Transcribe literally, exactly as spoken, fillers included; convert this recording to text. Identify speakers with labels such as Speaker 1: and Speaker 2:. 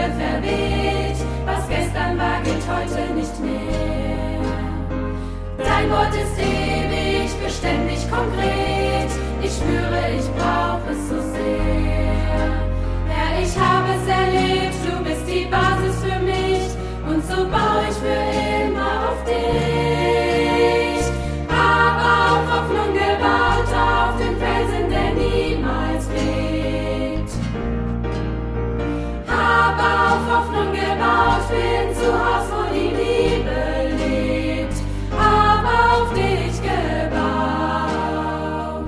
Speaker 1: Winde verweht, was gestern war, gilt heute nicht mehr. Dein Wort ist ewig, beständig, konkret.